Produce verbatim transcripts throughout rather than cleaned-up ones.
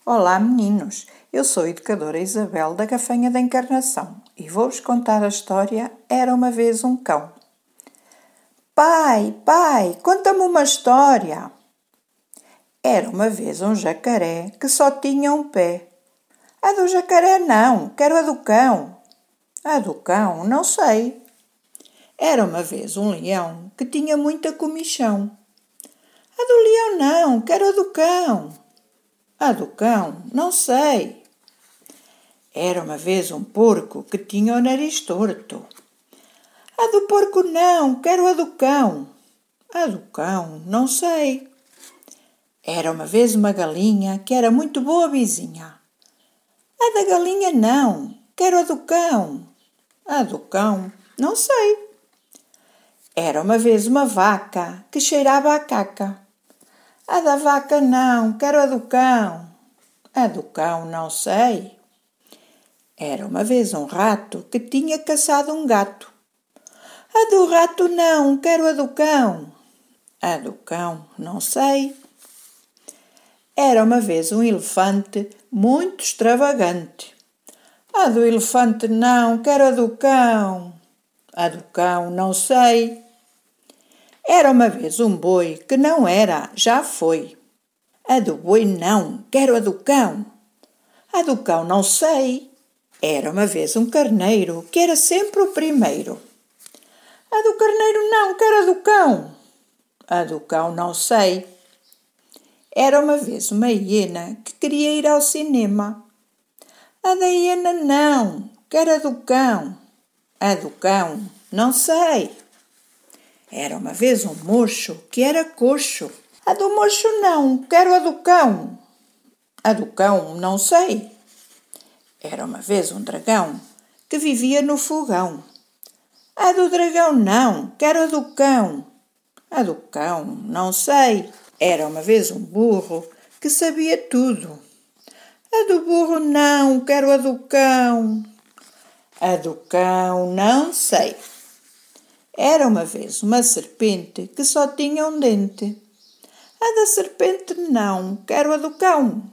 Olá meninos, eu sou a educadora Isabel da Gafanha da Encarnação e vou-vos contar a história Era uma vez um cão. Pai, pai, conta-me uma história. Era uma vez um jacaré que só tinha um pé. A do jacaré não, quero a do cão. A do cão, não sei. Era uma vez um leão que tinha muita comichão. A do leão não, quero a do cão. A do cão, não sei. Era uma vez um porco que tinha o nariz torto. A do porco não, quero a do cão. A do cão, não sei. Era uma vez uma galinha que era muito boa vizinha. A da galinha não, quero a do cão. A do cão, não sei. Era uma vez uma vaca que cheirava a caca. A da vaca não, quero a do cão. A do cão, não sei. Era uma vez um rato que tinha caçado um gato. A do rato não, quero a do cão. A do cão, não sei. Era uma vez um elefante muito extravagante. A do elefante não, quero a do cão. A do cão, não sei. Era uma vez um boi que não era, já foi. A do boi não, quero a do cão. A do cão, não sei. Era uma vez um carneiro que era sempre o primeiro. A do carneiro não, quero a do cão. A do cão, não sei. Era uma vez uma hiena que queria ir ao cinema. A da hiena não, quero a do cão. A do cão, não sei. Era uma vez um mocho que era coxo. A do mocho não, quero a do cão. A do cão, não sei. Era uma vez um dragão que vivia no fogão. A do dragão não, quero a do cão. A do cão, não sei. Era uma vez um burro que sabia tudo. A do burro não, quero a do cão. A do cão, não sei. Era uma vez uma serpente que só tinha um dente. A da serpente não, quero a do cão.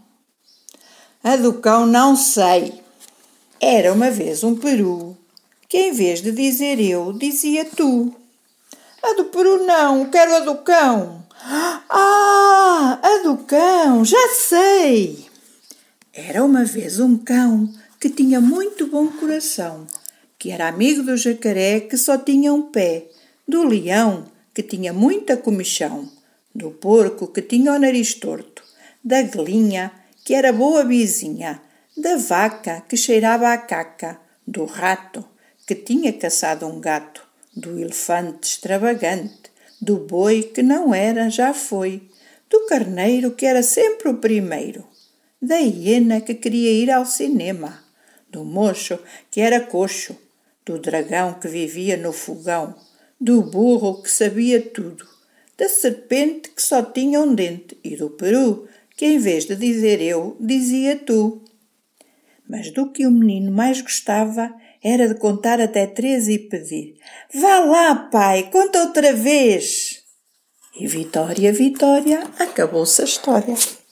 A do cão, não sei. Era uma vez um peru que em vez de dizer eu, dizia tu. A do peru não, quero a do cão. Ah, a do cão, já sei. Era uma vez um cão que tinha muito bom coração, que era amigo do jacaré que só tinha um pé, do leão que tinha muita comichão, do porco que tinha o nariz torto, da galinha que era boa vizinha, da vaca que cheirava a caca, do rato que tinha caçado um gato, do elefante extravagante, do boi que não era, já foi, do carneiro que era sempre o primeiro, da hiena que queria ir ao cinema, do mocho que era coxo, do dragão que vivia no fogão, do burro que sabia tudo, da serpente que só tinha um dente e do peru que em vez de dizer eu, dizia tu. Mas do que o menino mais gostava era de contar até três e pedir: vá lá, pai, conta outra vez. E Vitória, Vitória, acabou-se a história.